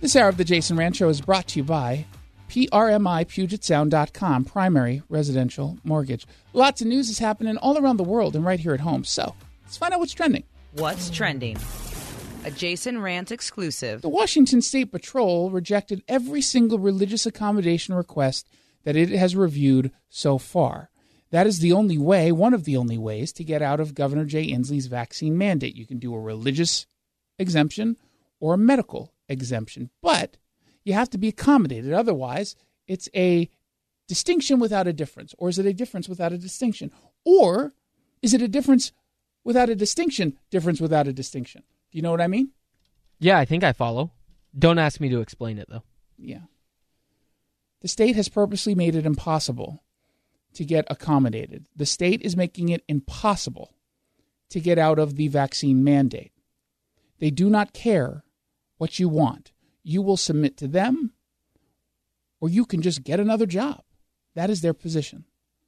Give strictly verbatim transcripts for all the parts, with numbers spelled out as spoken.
This hour of the Jason Rand Show is brought to you by P R M I Puget Sound dot com, primary residential mortgage. Lots of news is happening all around the world and right here at home. So let's find out what's trending. What's trending? A Jason Rant exclusive. The Washington State Patrol rejected every single religious accommodation request that it has reviewed so far. That is the only way, one of the only ways, to get out of Governor Jay Inslee's vaccine mandate. You can do a religious exemption or a medical exemption, but you have to be accommodated. Otherwise, it's a distinction without a difference. Or is it a difference without a distinction? Or is it a difference without a distinction, difference without a distinction? Do you know what I mean? Yeah, I think I follow. Don't ask me to explain it, though. Yeah. The state has purposely made it impossible to get accommodated. The state is making it impossible to get out of the vaccine mandate. They do not care what you want. You will submit to them, or you can just get another job. That is their position.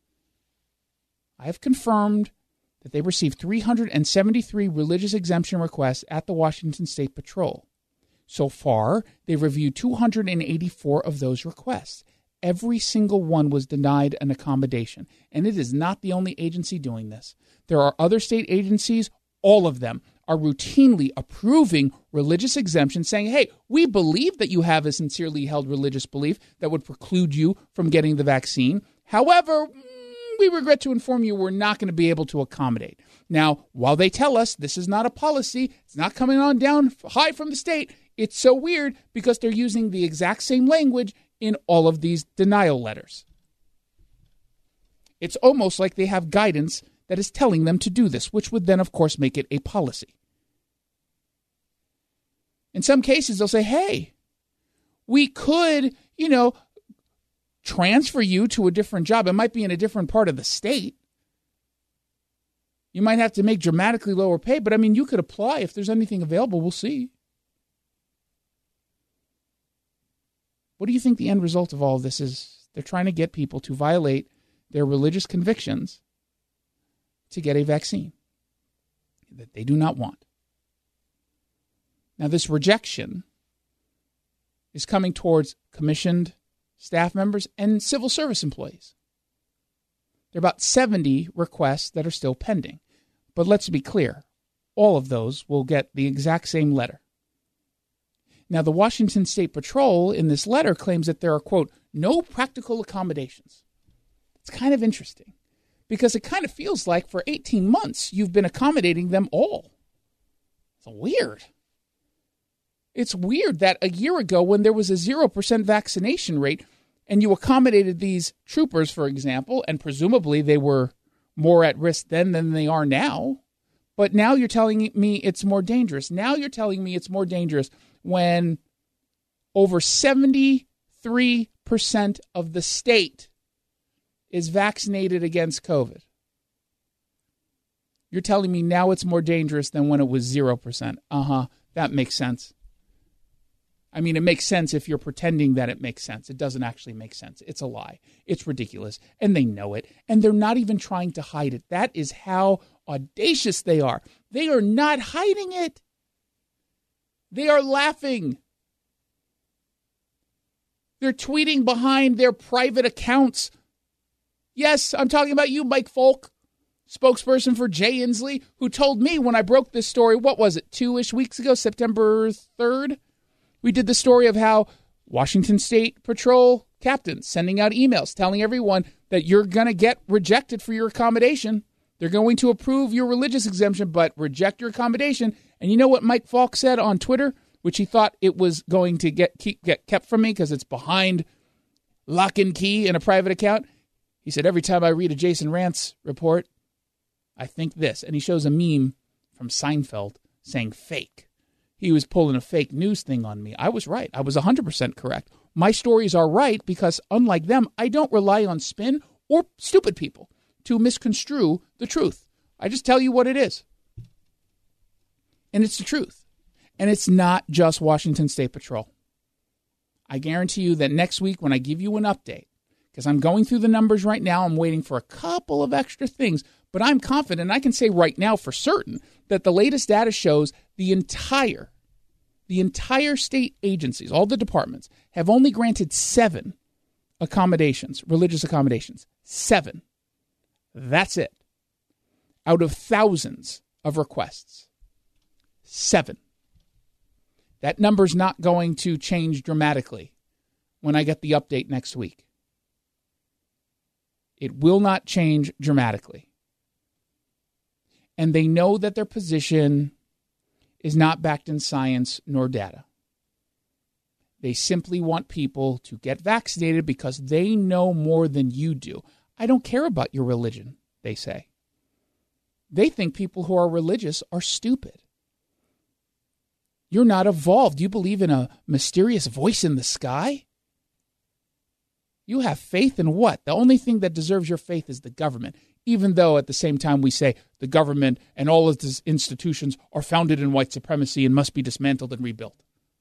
I have confirmed that they received three hundred seventy-three religious exemption requests at the Washington State Patrol. So far, they've reviewed two hundred eighty-four of those requests. Every single one was denied an accommodation, and it is not the only agency doing this. There are other state agencies, all of them are routinely approving religious exemptions, saying, hey, we believe that you have a sincerely held religious belief that would preclude you from getting the vaccine. However, we regret to inform you we're not going to be able to accommodate. Now, while they tell us this is not a policy, it's not coming on down high from the state, it's so weird because they're using the exact same language in all of these denial letters. It's almost like they have guidance that is telling them to do this, which would then, of course, make it a policy. In some cases, they'll say, hey, we could, you know, transfer you to a different job. It might be in a different part of the state. You might have to make dramatically lower pay, but I mean, you could apply if there's anything available. We'll see. What do you think the end result of all of this is? They're trying to get people to violate their religious convictions to get a vaccine that they do not want. Now, this rejection is coming towards commissioned staff members and civil service employees. There are about seventy requests that are still pending. But let's be clear, all of those will get the exact same letter. Now, the Washington State Patrol in this letter claims that there are, quote, no practical accommodations. It's kind of interesting because it kind of feels like for eighteen months you've been accommodating them all. It's weird. It's weird that a year ago when there was a zero percent vaccination rate and you accommodated these troopers, for example, and presumably they were more at risk then than they are now. But now you're telling me it's more dangerous. Now you're telling me it's more dangerous when over seventy-three percent of the state is vaccinated against COVID. You're telling me now it's more dangerous than when it was zero percent. Uh-huh. That makes sense. I mean, it makes sense if you're pretending that it makes sense. It doesn't actually make sense. It's a lie. It's ridiculous. And they know it. And they're not even trying to hide it. That is how audacious they are. They are not hiding it. They are laughing. They're tweeting behind their private accounts. Yes, I'm talking about you, Mike Folk, spokesperson for Jay Inslee, who told me when I broke this story, what was it, two-ish weeks ago, September third? We did the story of how Washington State Patrol captains sending out emails telling everyone that you're going to get rejected for your accommodation. They're going to approve your religious exemption, but reject your accommodation. And you know what Mike Falk said on Twitter, which he thought it was going to get keep, get kept from me because it's behind lock and key in a private account? He said, every time I read a Jason Rantz report, I think this. And he shows a meme from Seinfeld saying fake. He was pulling a fake news thing on me. I was right. I was one hundred percent correct. My stories are right because, unlike them, I don't rely on spin or stupid people to misconstrue the truth. I just tell you what it is. And it's the truth. And it's not just Washington State Patrol. I guarantee you that next week when I give you an update, because I'm going through the numbers right now, I'm waiting for a couple of extra things, but I'm confident, I can say right now for certain, that the latest data shows the entire The entire state agencies, all the departments, have only granted seven accommodations, religious accommodations. Seven. That's it. Out of thousands of requests. Seven. That number's not going to change dramatically when I get the update next week. It will not change dramatically. And they know that their position is not backed in science nor data. They simply want people to get vaccinated because they know more than you do. I don't care about your religion, they say. They think people who are religious are stupid. You're not evolved. You believe in a mysterious voice in the sky? You have faith in what? The only thing that deserves your faith is the government, even though at the same time we say the government and all of its institutions are founded in white supremacy and must be dismantled and rebuilt.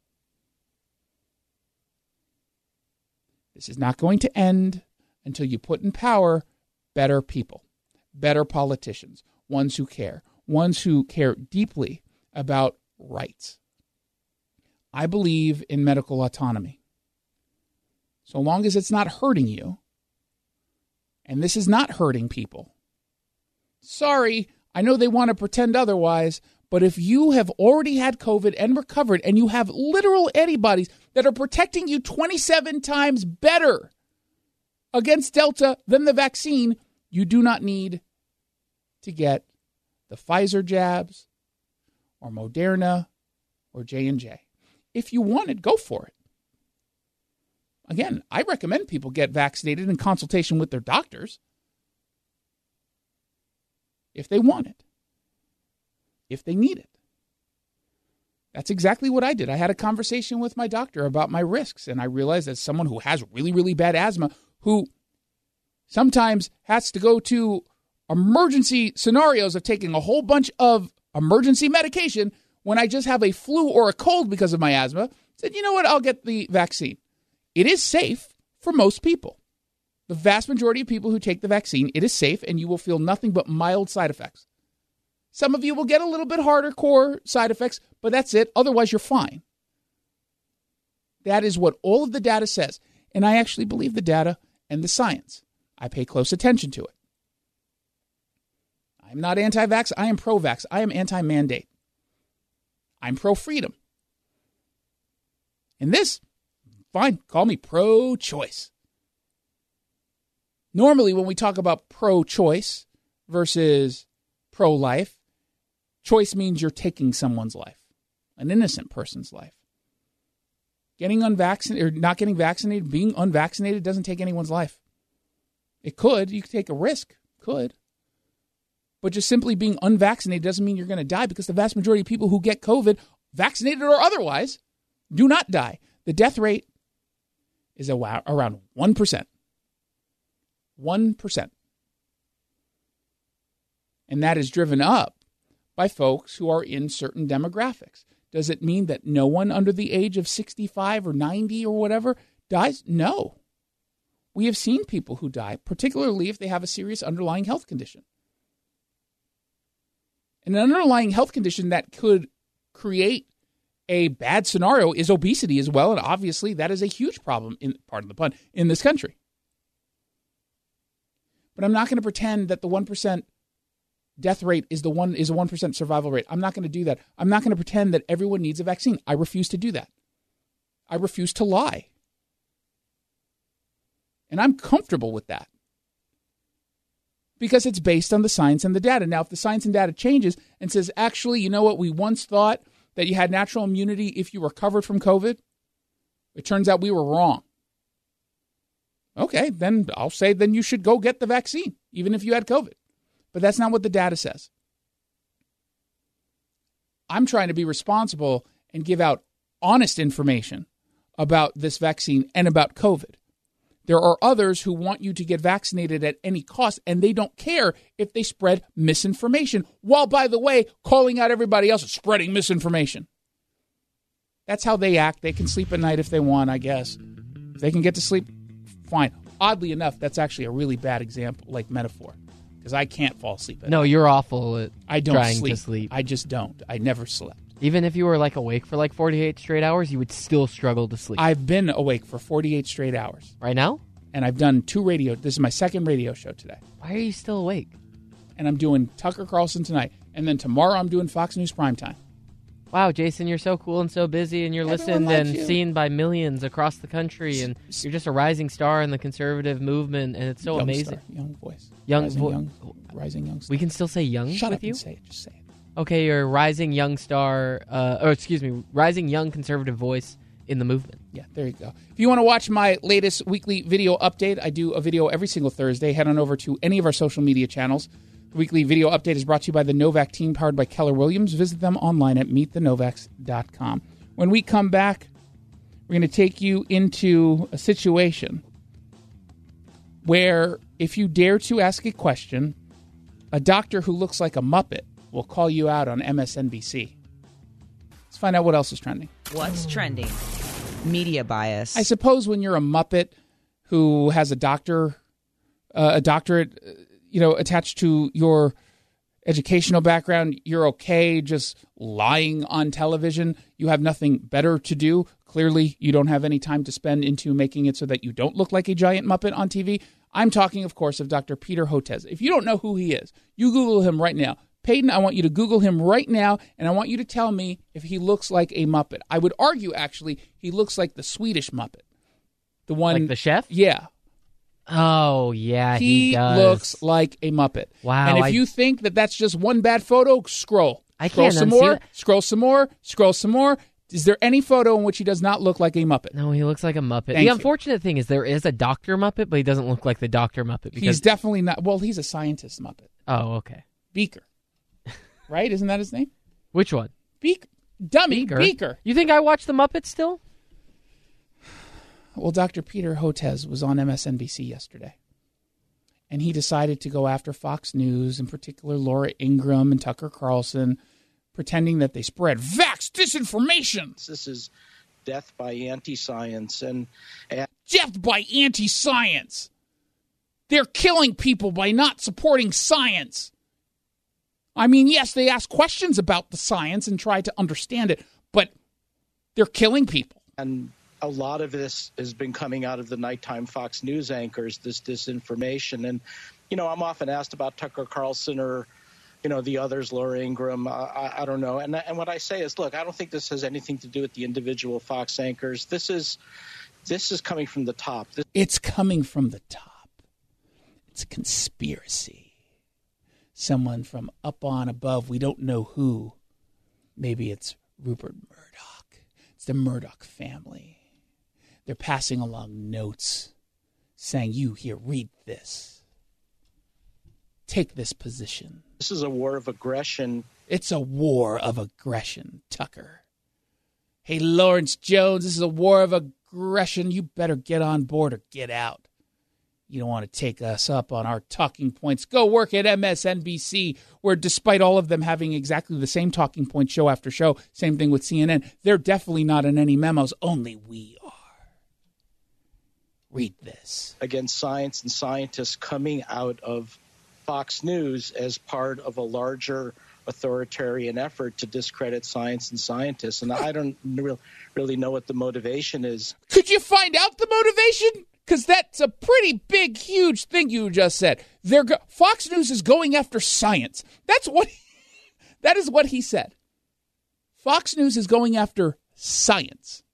This is not going to end until you put in power better people, better politicians, ones who care, ones who care deeply about rights. I believe in medical autonomy. So long as it's not hurting you, and this is not hurting people. Sorry, I know they want to pretend otherwise, but if you have already had COVID and recovered and you have literal antibodies that are protecting you twenty-seven times better against Delta than the vaccine, you do not need to get the Pfizer jabs or Moderna or J and J. If you want it, go for it. Again, I recommend people get vaccinated in consultation with their doctors if they want it, if they need it. That's exactly what I did. I had a conversation with my doctor about my risks, and I realized as someone who has really, really bad asthma, who sometimes has to go to emergency scenarios of taking a whole bunch of emergency medication when I just have a flu or a cold because of my asthma, said, you know what, I'll get the vaccine. It is safe for most people. The vast majority of people who take the vaccine, it is safe, and you will feel nothing but mild side effects. Some of you will get a little bit harder core side effects, but that's it. Otherwise, you're fine. That is what all of the data says. And I actually believe the data and the science. I pay close attention to it. I'm not anti-vax. I am pro-vax. I am anti-mandate. I'm pro-freedom. And this, fine, call me pro-choice. Normally, when we talk about pro-choice versus pro-life, choice means you're taking someone's life, an innocent person's life. Getting unvaccinated or not getting vaccinated, being unvaccinated doesn't take anyone's life. It could. You could take a risk. Could. But just simply being unvaccinated doesn't mean you're going to die, because the vast majority of people who get COVID, vaccinated or otherwise, do not die. The death rate is around one percent. one percent. And that is driven up by folks who are in certain demographics. Does it mean that no one under the age of sixty-five or ninety or whatever dies? No. We have seen people who die, particularly if they have a serious underlying health condition. And an underlying health condition that could create a bad scenario is obesity as well, and obviously that is a huge problem, in pardon the pun, in this country. But I'm not going to pretend that the one percent death rate is the one is a one percent survival rate. I'm not going to do that. I'm not going to pretend that everyone needs a vaccine. I refuse to do that. I refuse to lie. And I'm comfortable with that, because it's based on the science and the data. Now, if the science and data changes and says, actually, you know what, we once thought that you had natural immunity if you recovered from COVID, it turns out we were wrong. Okay, then I'll say then you should go get the vaccine, even if you had COVID. But that's not what the data says. I'm trying to be responsible and give out honest information about this vaccine and about COVID. There are others who want you to get vaccinated at any cost, and they don't care if they spread misinformation, while, by the way, calling out everybody else as spreading misinformation. That's how they act. They can sleep at night if they want, I guess. If they can get to sleep, fine. Oddly enough, that's actually a really bad example, like metaphor, because I can't fall asleep at No, night. you're awful at I don't trying sleep. to sleep. I just don't. I never slept. Even if you were like awake for like forty-eight straight hours, you would still struggle to sleep. I've been awake for forty-eight straight hours. Right now? And I've done two radio. This is my second radio show today. Why are you still awake? And I'm doing Tucker Carlson tonight. And then tomorrow I'm doing Fox News Primetime. Wow, Jason, you're so cool and so busy, and you're Everyone listened likes and you. seen by millions across the country, and you're just a rising star in the conservative movement, and it's so young amazing. Star, young voice. Young rising, vo- young, rising young star. We can still say young Shut with up you? and say it. Just say it. Okay, you're a rising young star, uh, or excuse me, rising young conservative voice in the movement. Yeah, there you go. If you want to watch my latest weekly video update, I do a video every single Thursday. Head on over to any of our social media channels. The weekly video update is brought to you by the Novak team, powered by Keller Williams. Visit them online at meet the novaks dot com. When we come back, we're going to take you into a situation where if you dare to ask a question, a doctor who looks like a Muppet will call you out on M S N B C. Let's find out what else is trending. What's trending? Media bias. I suppose when you're a Muppet who has a doctor, uh, a doctorate, uh, you know, attached to your educational background, you're okay just lying on television. You have nothing better to do. Clearly, you don't have any time to spend into making it so that you don't look like a giant Muppet on T V. I'm talking, of course, of Doctor Peter Hotez. If you don't know who he is, you Google him right now. Peyton, I want you to Google him right now, and I want you to tell me if he looks like a Muppet. I would argue, actually, he looks like the Swedish Muppet. The one, Like the chef? Yeah. Oh, yeah, he, He does. looks like a Muppet. Wow, And if I- you think that that's just one bad photo, scroll. I scroll can't some unsee more, that. scroll some more, scroll some more. Is there any photo in which he does not look like a Muppet? No, he looks like a Muppet. Thank the you. unfortunate thing is there is a Doctor Muppet, but he doesn't look like the Doctor Muppet. Because He's definitely not. Well, he's a scientist Muppet. Oh, okay. Beaker. Right? Isn't that his name? Which one? Beaker. Dummy. Beaker. Beaker. You think I watch the Muppets still? Well, Doctor Peter Hotez was on M S N B C yesterday, and he decided to go after Fox News, in particular Laura Ingraham and Tucker Carlson, pretending that they spread vax disinformation. This is death by anti-science and, and Death by anti-science. They're killing people by not supporting science. I mean, yes, they ask questions about the science and try to understand it, but they're killing people. and a lot of this has been coming out of the nighttime Fox News anchors, this disinformation. And, you know, I'm often asked about Tucker Carlson or, you know, the others, Laura Ingraham, uh, I, I don't know. And, and what I say is, look, I don't think this has anything to do with the individual Fox anchors. This is this is coming from the top. This- It's coming from the top. It's a conspiracy. Someone from up on above, we don't know who. Maybe it's Rupert Murdoch. It's the Murdoch family. They're passing along notes saying, you here, read this. Take this position. This is a war of aggression. It's a war of aggression, Tucker. Hey, Lawrence Jones, this is a war of aggression. You better get on board or get out. You don't want to take us up on our talking points. Go work at M S N B C, where despite all of them having exactly the same talking point show after show, same thing with C N N, they're definitely not in any memos. Only we are. Read this. Against science and scientists coming out of Fox News as part of a larger authoritarian effort to discredit science and scientists. And I don't re- really know what the motivation is. Could you find out the motivation? Because that's a pretty big, huge thing you just said. They're go- Fox News is going after science. That's what he, that is what he said. Fox News is going after science.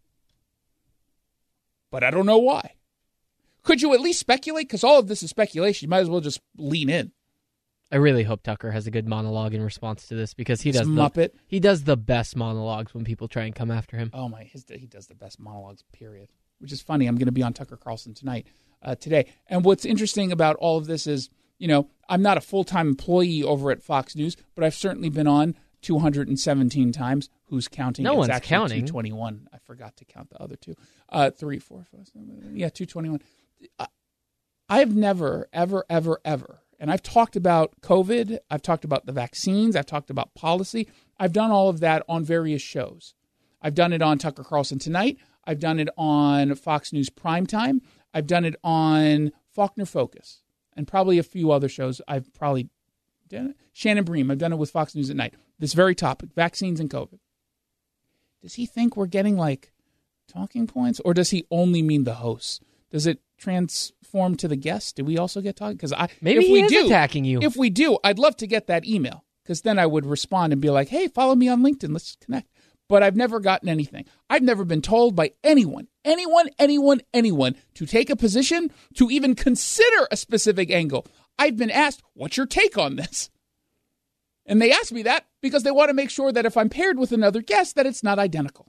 But I don't know why. Could you at least speculate? Because all of this is speculation. You might as well just lean in. I really hope Tucker has a good monologue in response to this because he This does Muppet. the, he does the best monologues when people try and come after him. Oh my, his, he does the best monologues, period. Which is funny. I'm going to be on Tucker Carlson tonight, uh, today. And what's interesting about all of this is, you know, I'm not a full-time employee over at Fox News, but I've certainly been on two hundred seventeen times. Who's counting? No It's one's actually counting. two twenty-one. I forgot to count the other two. Uh, three, four, five, seven, yeah, two twenty-one. I- I've never, ever, ever, ever, and I've talked about COVID. I've talked about the vaccines. I've talked about policy. I've done all of that on various shows. I've done it on Tucker Carlson Tonight. I've done it on Fox News Primetime. I've done it on Faulkner Focus and probably a few other shows I've probably Shannon Bream, I've done it with Fox News at Night. This very topic, vaccines and COVID. Does he think we're getting like talking points, or does he only mean the hosts? Does it transform to the guests? Do we also get talking? Because I maybe if he we is do, attacking you. If we do, I'd love to get that email, because then I would respond and be like, "Hey, follow me on LinkedIn. Let's connect." But I've never gotten anything. I've never been told by anyone, anyone, anyone, anyone to take a position, to even consider a specific angle. I've been asked, "What's your take on this?" And they ask me that because they want to make sure that if I'm paired with another guest, that it's not identical.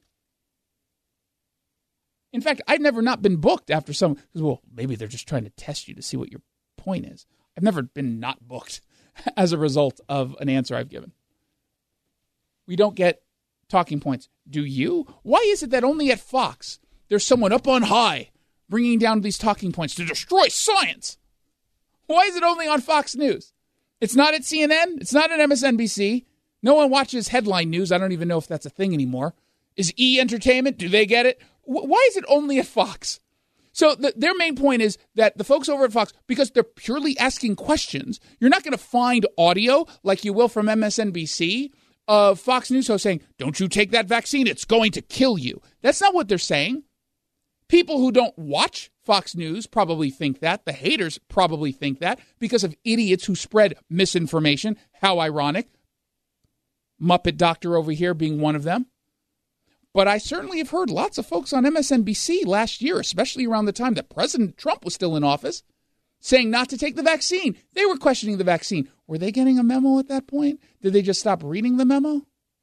In fact, I've never not been booked after some, because, well, maybe they're just trying to test you to see what your point is. I've never been not booked as a result of an answer I've given. We don't get talking points. Do you? Why is it that only at Fox there's someone up on high bringing down these talking points to destroy science? Why is it only on Fox News? It's not at C N N. It's not at M S N B C. No one watches headline news. I don't even know if that's a thing anymore. Is E! Entertainment? Do they get it? W- why is it only at Fox? So the, their main point is that the folks over at Fox, because they're purely asking questions, you're not going to find audio like you will from M S N B C of Fox News hosts saying, "Don't you take that vaccine. It's going to kill you." That's not what they're saying. People who don't watch Fox News probably think that. The haters probably think that because of idiots who spread misinformation. How ironic. Muppet Doctor over here being one of them. But I certainly have heard lots of folks on M S N B C last year, especially around the time that President Trump was still in office, saying not to take the vaccine. They were questioning the vaccine. Were they getting a memo at that point? Did they just stop reading the memo?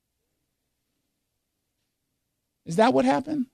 Is that what happened?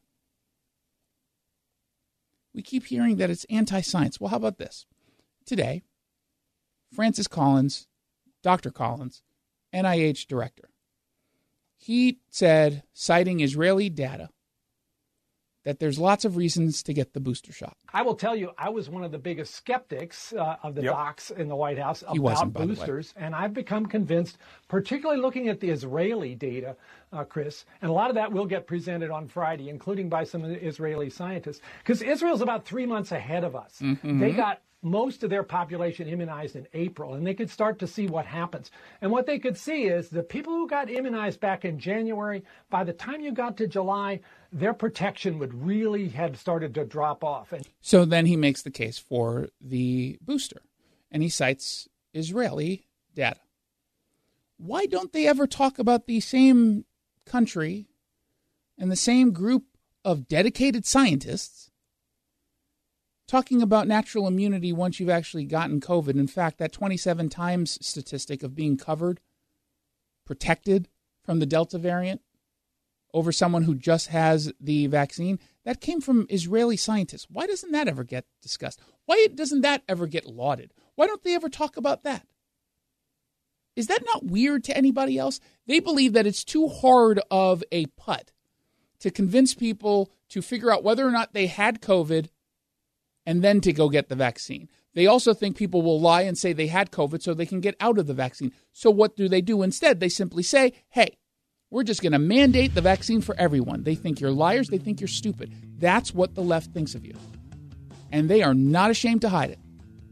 We keep hearing that it's anti-science. Well, how about this? Today, Francis Collins, Doctor Collins, N I H director, he said, citing Israeli data, that there's lots of reasons to get the booster shot. I will tell you, I was one of the biggest skeptics uh, of the yep. docs in the White House he about boosters, and I've become convinced, particularly looking at the Israeli data, uh, Chris, and a lot of that will get presented on Friday, including by some of the Israeli scientists, because Israel's about three months ahead of us. Mm-hmm. They got most of their population immunized in April, and they could start to see what happens. And what they could see is the people who got immunized back in January, by the time you got to July, their protection would really have started to drop off. And so then he makes the case for the booster, and he cites Israeli data. Why don't they ever talk about the same country and the same group of dedicated scientists talking about natural immunity once you've actually gotten COVID? In fact, that twenty-seven times statistic of being covered, protected from the Delta variant over someone who just has the vaccine, that came from Israeli scientists. Why doesn't that ever get discussed? Why doesn't that ever get lauded? Why don't they ever talk about that? Is that not weird to anybody else? They believe that it's too hard of a putt to convince people to figure out whether or not they had COVID and then to go get the vaccine. They also think people will lie and say they had COVID so they can get out of the vaccine. So what do they do instead? They simply say, hey, we're just going to mandate the vaccine for everyone. They think you're liars. They think you're stupid. That's what the left thinks of you. And they are not ashamed to hide it.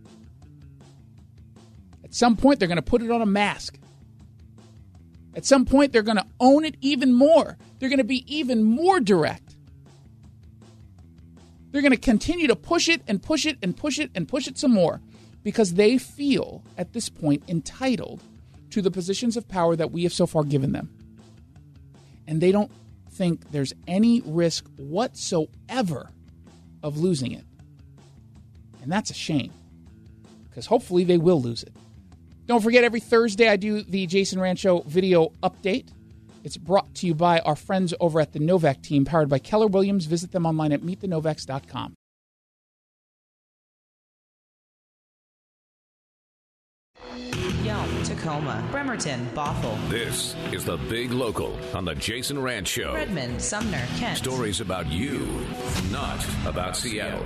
At some point, they're going to put it on a mask. At some point, they're going to own it even more. They're going to be even more direct. They're going to continue to push it and push it and push it and push it some more because they feel at this point entitled to the positions of power that we have so far given them. And they don't think there's any risk whatsoever of losing it. And that's a shame, because hopefully they will lose it. Don't forget, every Thursday I do the Jason Rancho video update. It's brought to you by our friends over at the Novak team, powered by Keller Williams. Visit them online at meet the novaks dot com. Yelm, Tacoma, Bremerton, Bothell. This is the Big Local on the Jason Ranch Show. Redmond, Sumner, Kent. Stories about you, not about Seattle.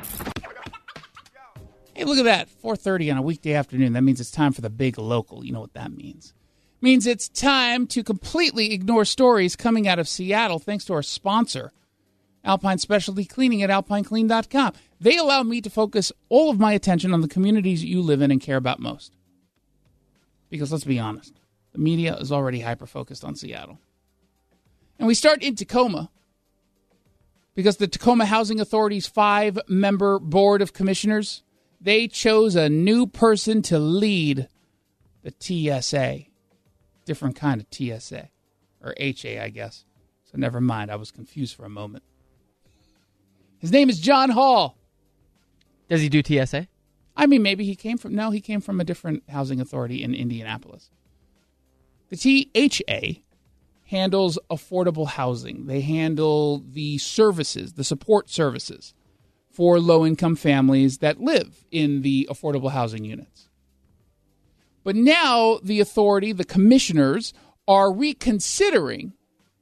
Hey, look at that. four thirty on a weekday afternoon. That means it's time for the Big Local. You know what that means. It means it's time to completely ignore stories coming out of Seattle thanks to our sponsor, Alpine Specialty Cleaning at alpine clean dot com. They allow me to focus all of my attention on the communities you live in and care about most. Because let's be honest, the media is already hyper-focused on Seattle. And we start in Tacoma because the Tacoma Housing Authority's five-member board of commissioners, they chose a new person to lead the T S A. Different kind of T S A. Or H A, I guess. So never mind, I was confused for a moment. His name is John Hall. Does he do T S A? I mean, maybe he came from... No, he came from a different housing authority in Indianapolis. The T H A handles affordable housing. They handle the services, the support services for low-income families that live in the affordable housing units. But now the authority, the commissioners, are reconsidering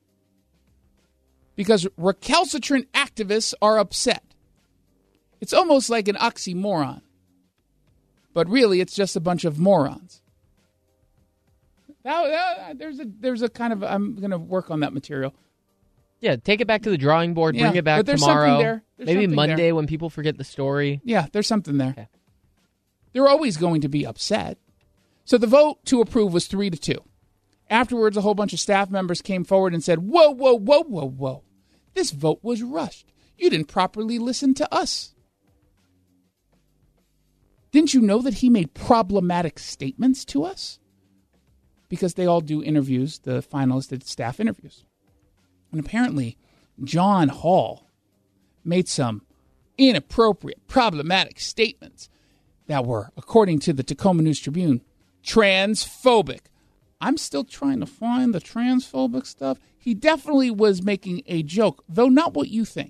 because recalcitrant activists are upset. It's almost like an oxymoron. But really, it's just a bunch of morons. That, that, there's a there's a kind of... I'm going to work on that material. Yeah, take it back to the drawing board, Yeah, bring it back but there's tomorrow. something there. There's Maybe something Monday there. when people forget the story. Yeah, there's something there. Okay. They're always going to be upset. So the vote to approve was three to two. Afterwards, a whole bunch of staff members came forward and said, whoa, whoa, whoa, whoa, whoa. This vote was rushed. You didn't properly listen to us. Didn't you know that he made problematic statements to us? Because they all do interviews, the finalists did staff interviews. And apparently, John Hall made some inappropriate, problematic statements that were, according to the Tacoma News Tribune, transphobic. I'm still trying to find the transphobic stuff. He definitely was making a joke, though not what you think.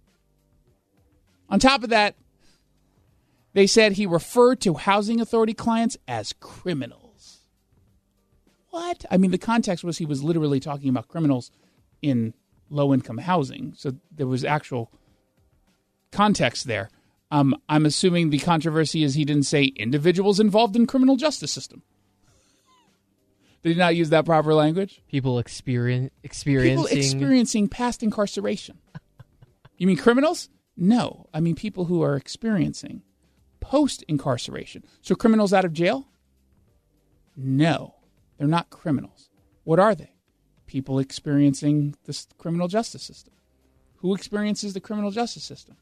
On top of that, they said he referred to housing authority clients as criminals. What? I mean, the context was he was literally talking about criminals in low-income housing, so there was actual context there. Um, I'm assuming the controversy is he didn't say individuals involved in criminal justice system. Did he not use that proper language? People experience experiencing... People experiencing past incarceration. You mean criminals? No. I mean people who are experiencing post-incarceration. So criminals out of jail? No. They're not criminals. What are they? People experiencing the criminal justice system. Who experiences the criminal justice system?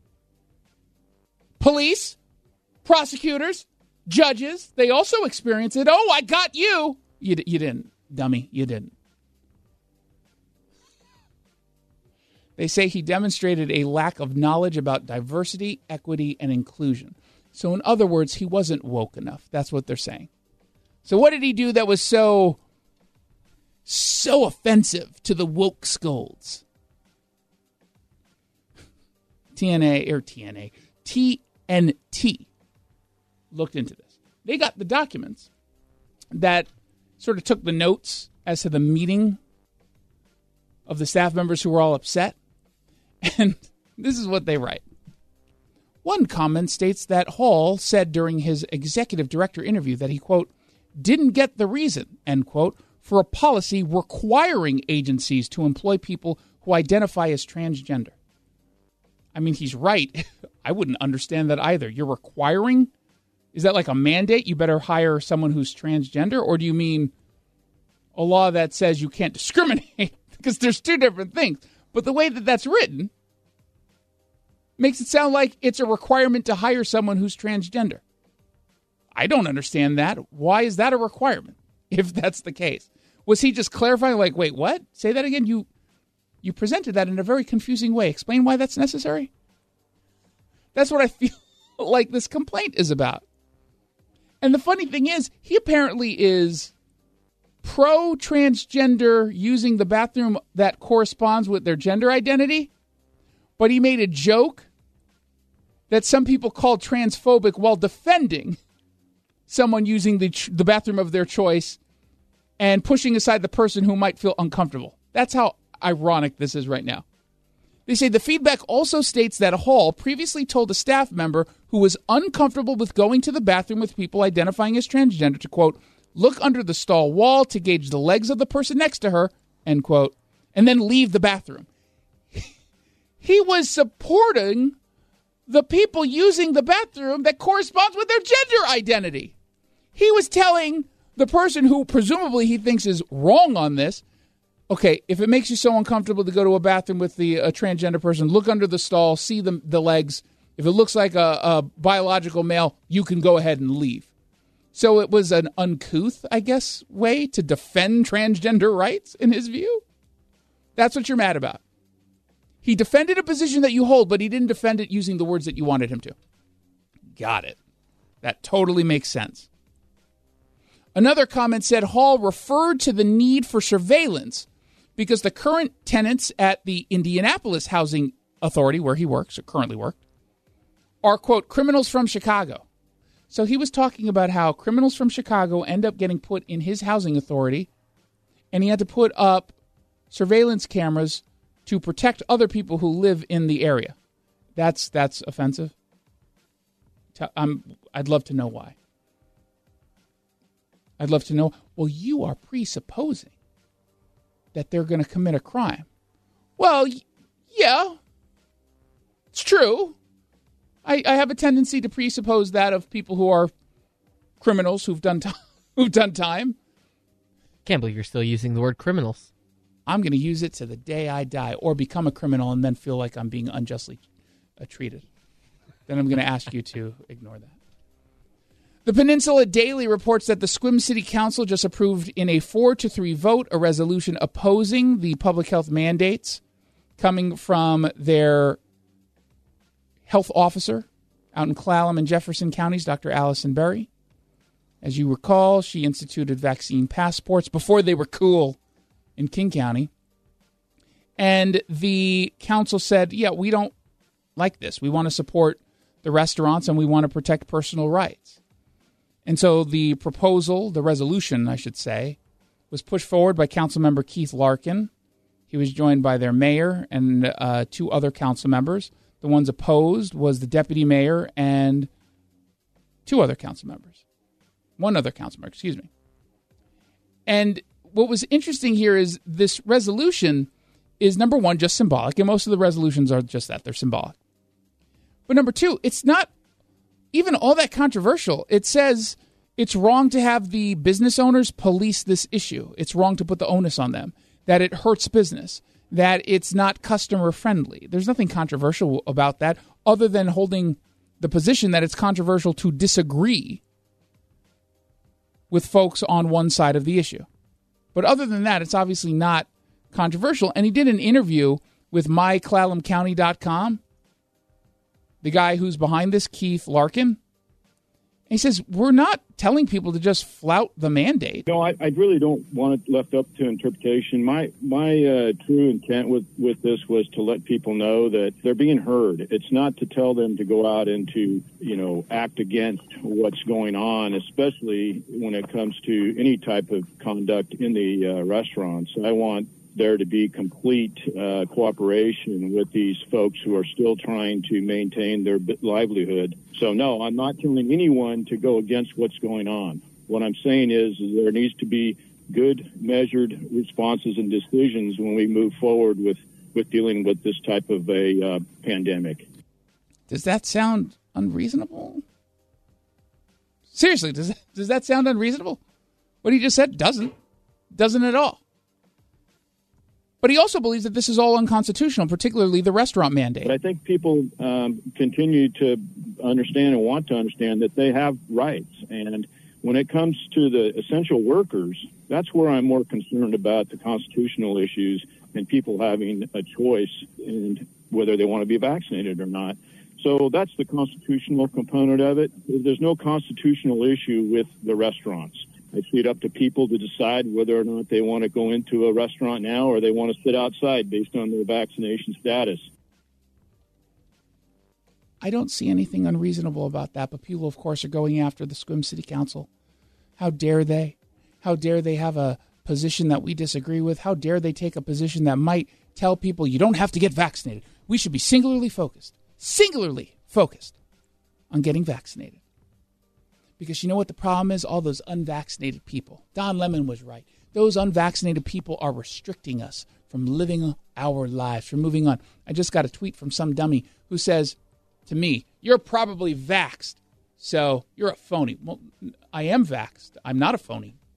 Police, prosecutors, judges, they also experience it. Oh, I got you. You, you didn't, dummy. You didn't. They say he demonstrated a lack of knowledge about diversity, equity, and inclusion. So in other words, he wasn't woke enough. That's what they're saying. So what did he do that was so, so offensive to the woke scolds? T N A, or T N A, T N T looked into this. They got the documents that sort of took the notes as to the meeting of the staff members who were all upset. And this is what they write. One comment states that Hall said during his executive director interview that he, quote, didn't get the reason, end quote, for a policy requiring agencies to employ people who identify as transgender. I mean, he's right. I wouldn't understand that either. You're requiring? Is that like a mandate? You better hire someone who's transgender? Or do you mean a law that says you can't discriminate? Because there's two different things. But the way that that's written makes it sound like it's a requirement to hire someone who's transgender. I don't understand that. Why is that a requirement, if that's the case? Was he just clarifying, like, wait, what? Say that again? You you presented that in a very confusing way. Explain why that's necessary? That's what I feel like this complaint is about. And the funny thing is, he apparently is pro-transgender using the bathroom that corresponds with their gender identity, but he made a joke that some people called transphobic while defending someone using the the bathroom of their choice and pushing aside the person who might feel uncomfortable. That's how ironic this is right now. They say the feedback also states that Hall previously told a staff member who was uncomfortable with going to the bathroom with people identifying as transgender to, quote, look under the stall wall to gauge the legs of the person next to her, end quote, and then leave the bathroom. He was supporting the people using the bathroom that corresponds with their gender identity. He was telling The person who presumably he thinks is wrong on this, okay, if it makes you so uncomfortable to go to a bathroom with the a transgender person, look under the stall, see the, the legs. If it looks like a, a biological male, you can go ahead and leave. So it was an uncouth, I guess, way to defend transgender rights in his view. That's what you're mad about. He defended a position that you hold, but he didn't defend it using the words that you wanted him to. Got it. That totally makes sense. Another comment said Hall referred to the need for surveillance because the current tenants at the Indianapolis Housing Authority, where he works, or currently worked, are, quote, criminals from Chicago. So he was talking about how criminals from Chicago end up getting put in his housing authority, and he had to put up surveillance cameras to protect other people who live in the area. That's that's offensive. I'm, I'd love to know why. I'd love to know, well, you are presupposing that they're going to commit a crime. Well, yeah, it's true. I, I have a tendency to presuppose that of people who are criminals who've done t- who've done time. Can't believe you're still using the word criminals. I'm going to use it to the day I die, or become a criminal and then feel like I'm being unjustly uh, treated. Then I'm going to ask you to ignore that. The Peninsula Daily reports that the Sequim City Council just approved in a four to three vote a resolution opposing the public health mandates coming from their health officer out in Clallam and Jefferson counties, Doctor Allison Berry. As you recall, she instituted vaccine passports before they were cool in King County. And the council said, yeah, we don't like this. We want to support the restaurants and we want to protect personal rights. And so the proposal, the resolution, I should say, was pushed forward by Councilmember Keith Larkin. He was joined by their mayor and uh, two other council members. The ones opposed was the deputy mayor and two other council members. One other council member, excuse me. And what was interesting here is this resolution is, number one, just symbolic. And most of the resolutions are just that. They're symbolic. But number two, it's not even all that controversial. It says it's wrong to have the business owners police this issue. It's wrong to put the onus on them, that it hurts business, that it's not customer friendly. There's nothing controversial about that other than holding the position that it's controversial to disagree with folks on one side of the issue. But other than that, it's obviously not controversial. And he did an interview with my clallam county dot com, the guy who's behind this, Keith Larkin. And he says, we're not telling people to just flout the mandate. No, I, I really don't want it left up to interpretation. My my uh, true intent with, with this was to let people know that they're being heard. It's not to tell them to go out and to, you know, act against what's going on, especially when it comes to any type of conduct in the uh, restaurants. I want there to be complete uh, cooperation with these folks who are still trying to maintain their livelihood. So, no, I'm not telling anyone to go against what's going on. What I'm saying is, is there needs to be good, measured responses and decisions when we move forward with, with dealing with this type of a uh, pandemic. Does that sound unreasonable? Seriously, does, does that sound unreasonable? What he just said doesn't. Doesn't at all. But he also believes that this is all unconstitutional, particularly the restaurant mandate. But I think people um, continue to understand and want to understand that they have rights. And when it comes to the essential workers, that's where I'm more concerned about the constitutional issues and people having a choice in whether they want to be vaccinated or not. So that's the constitutional component of it. There's no constitutional issue with the restaurants. I see it up to people to decide whether or not they want to go into a restaurant now or they want to sit outside based on their vaccination status. I don't see anything unreasonable about that, but people, of course, are going after the Sequim City Council. How dare they? How dare they have a position that we disagree with? How dare they take a position that might tell people you don't have to get vaccinated? We should be singularly focused, singularly focused on getting vaccinated. Because you know what the problem is? All those unvaccinated people. Don Lemon was right. Those unvaccinated people are restricting us from living our lives, from moving on. I just got a tweet from some dummy who says to me, you're probably vaxxed, so you're a phony. Well, I am vaxxed. I'm not a phony.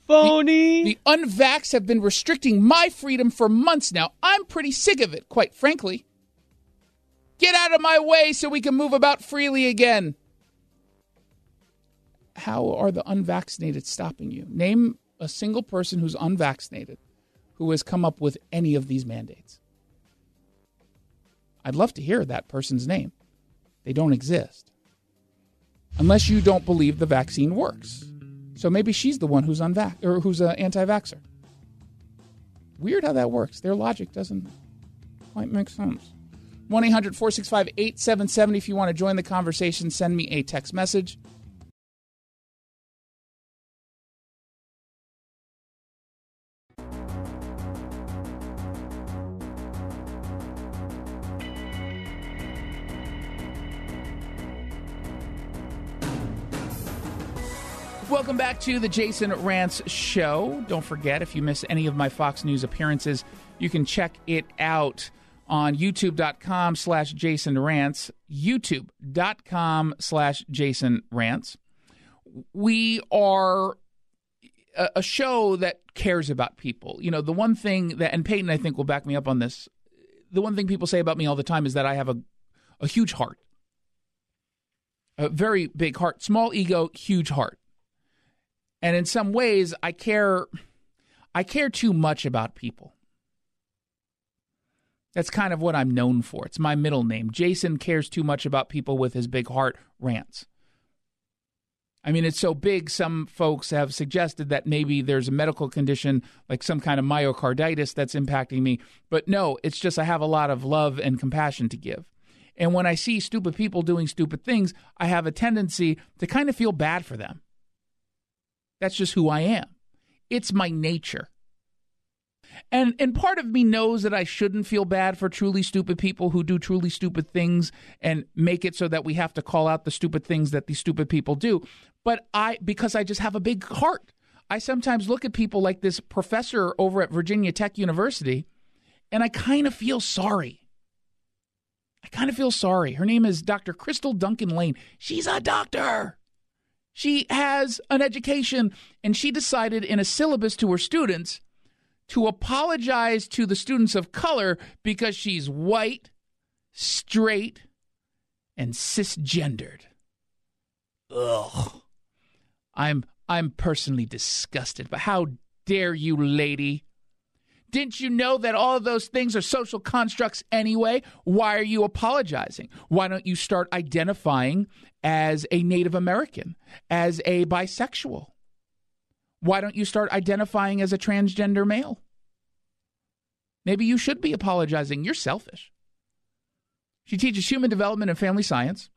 Phony. The, the unvaxxed have been restricting my freedom for months now. I'm pretty sick of it, quite frankly. Get out of my way so we can move about freely again. How are the unvaccinated stopping you? Name a single person who's unvaccinated who has come up with any of these mandates. I'd love to hear that person's name. They don't exist. Unless you don't believe the vaccine works. So maybe she's the one who's unvax or who's an anti-vaxxer. Weird how that works. Their logic doesn't quite make sense. one eight hundred four six five eight seven seven zero if you want to join the conversation, send me a text message. Welcome back to the Jason Rantz Show. Don't forget, if you miss any of my Fox News appearances, you can check it out on youtube.com slash Jason Rantz, youtube.com slash Jason Rantz. We are a, a show that cares about people. You know, the one thing that, and Peyton, I think, will back me up on this, the one thing people say about me all the time is that I have a, a huge heart. A very big heart. Small ego, huge heart. And in some ways, I care, I care too much about people. That's kind of what I'm known for. It's my middle name. Jason cares too much about people with his big heart, rants. I mean, it's so big, some folks have suggested that maybe there's a medical condition, like some kind of myocarditis that's impacting me. But no, it's just I have a lot of love and compassion to give. And when I see stupid people doing stupid things, I have a tendency to kind of feel bad for them. That's just who I am. It's my nature. And and part of me knows that I shouldn't feel bad for truly stupid people who do truly stupid things and make it so that we have to call out the stupid things that these stupid people do. But I, because I just have a big heart, I sometimes look at people like this professor over at Virginia Tech University, and I kind of feel sorry. I kind of feel sorry. Her name is Doctor Crystal Duncan Lane. She's a doctor. She has an education, and she decided in a syllabus to her students to apologize to the students of color because she's white, straight, and cisgendered. Ugh. I'm I'm personally disgusted, but how dare you, lady? Didn't you know that all of those things are social constructs anyway? Why are you apologizing? Why don't you start identifying as a Native American, as a bisexual? Why don't you start identifying as a transgender male? Maybe you should be apologizing. You're selfish. She teaches human development and family science.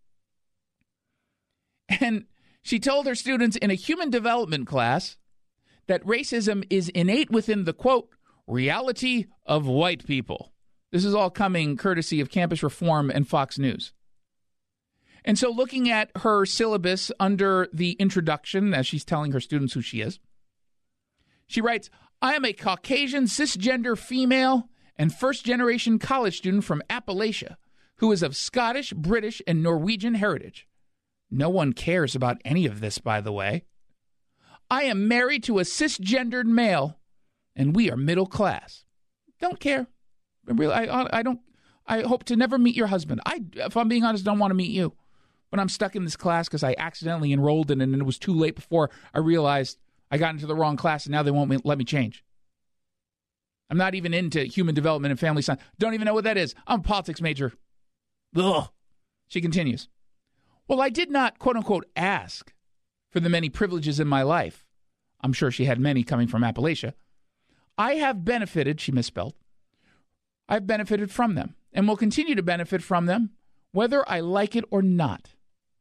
And she told her students in a human development class that racism is innate within the, quote, reality of white people. This is all coming courtesy of Campus Reform and Fox News. And so looking at her syllabus under the introduction, as she's telling her students who she is, she writes, I am a Caucasian cisgender female and first-generation college student from Appalachia who is of Scottish, British, and Norwegian heritage. No one cares about any of this, by the way. I am married to a cisgendered male, and we are middle class. Don't care. I, really, I, I don't. I hope to never meet your husband. I, if I'm being honest, don't want to meet you. But I'm stuck in this class because I accidentally enrolled in it, and it was too late before I realized I got into the wrong class, and now they won't let me change. I'm not even into human development and family science. Don't even know what that is. I'm a politics major. Ugh. She continues. Well, I did not, quote unquote, ask for the many privileges in my life. I'm sure she had many coming from Appalachia. I have benefited, she misspelled. I've benefited from them and will continue to benefit from them, whether I like it or not.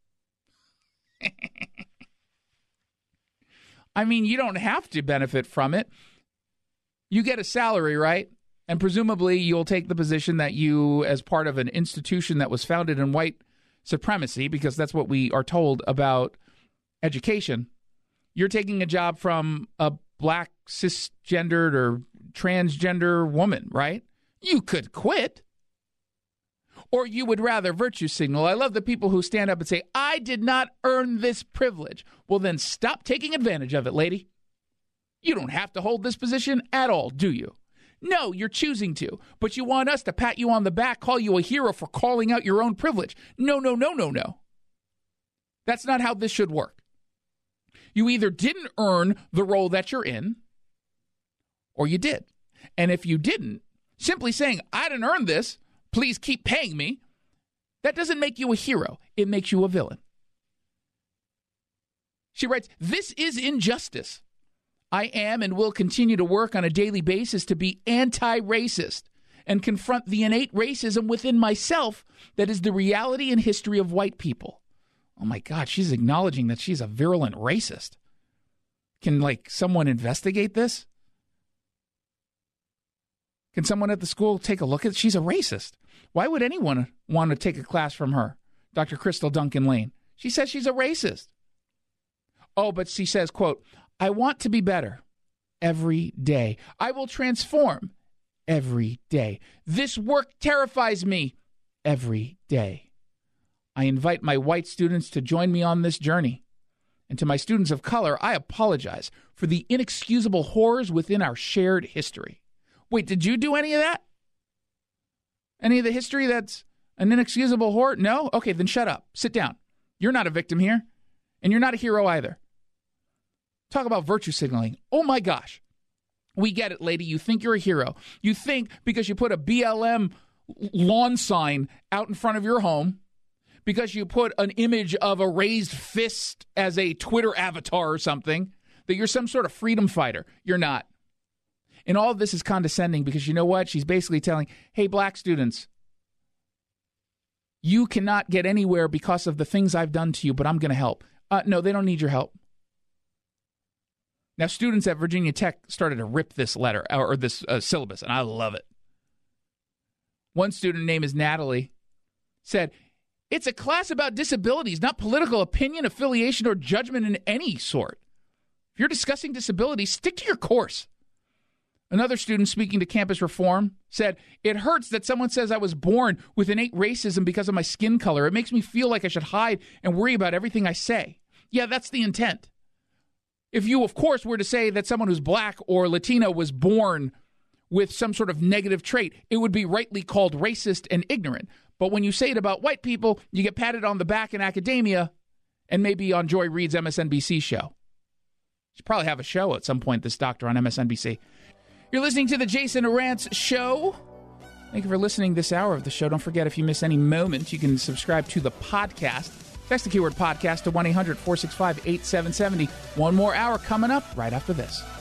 I mean, you don't have to benefit from it. You get a salary, right? And presumably you'll take the position that you, as part of an institution that was founded in white supremacy, because that's what we are told about education, you're taking a job from a black cisgendered or transgender woman, right? You could quit. Or you would rather virtue signal. I love the people who stand up and say, I did not earn this privilege. Well, then stop taking advantage of it, lady. You don't have to hold this position at all, do you? No, you're choosing to, but you want us to pat you on the back, call you a hero for calling out your own privilege. No, no, no, no, no. That's not how this should work. You either didn't earn the role that you're in, or you did. And if you didn't, simply saying, I didn't earn this, please keep paying me, that doesn't make you a hero. It makes you a villain. She writes, this is injustice. I am and will continue to work on a daily basis to be anti-racist and confront the innate racism within myself that is the reality and history of white people. Oh my God, she's acknowledging that she's a virulent racist. Can, like, someone investigate this? Can someone at the school take a look at it? She's a racist. Why would anyone want to take a class from her, Doctor Crystal Duncan Lane? She says she's a racist. Oh, but she says, quote, I want to be better every day. I will transform every day. This work terrifies me every day. I invite my white students to join me on this journey. And to my students of color, I apologize for the inexcusable horrors within our shared history. Wait, did you do any of that? Any of the history that's an inexcusable horror? No? Okay, then shut up. Sit down. You're not a victim here, and you're not a hero either. Talk about virtue signaling. Oh my gosh. We get it, lady. You think you're a hero. You think because you put a B L M lawn sign out in front of your home, because you put an image of a raised fist as a Twitter avatar or something, that you're some sort of freedom fighter. You're not. And all of this is condescending because you know what? She's basically telling, hey, black students, you cannot get anywhere because of the things I've done to you, but I'm going to help. Uh, no, they don't need your help. Now, students at Virginia Tech started to rip this letter or this uh, syllabus, and I love it. One student, name is Natalie, said, it's a class about disabilities, not political opinion, affiliation, or judgment in any sort. If you're discussing disabilities, stick to your course. Another student speaking to Campus Reform said, it hurts that someone says I was born with innate racism because of my skin color. It makes me feel like I should hide and worry about everything I say. Yeah, that's the intent. If you, of course, were to say that someone who's black or Latino was born with some sort of negative trait, it would be rightly called racist and ignorant. But when you say it about white people, you get patted on the back in academia and maybe on Joy Reid's M S N B C show. She'll probably have a show at some point, this doctor, on M S N B C. You're listening to the Jason Arantz Show. Thank you for listening this hour of the show. Don't forget, if you miss any moment, you can subscribe to the podcast. Text the keyword podcast to one eight hundred four six five eight seven seven zero. One more hour coming up right after this.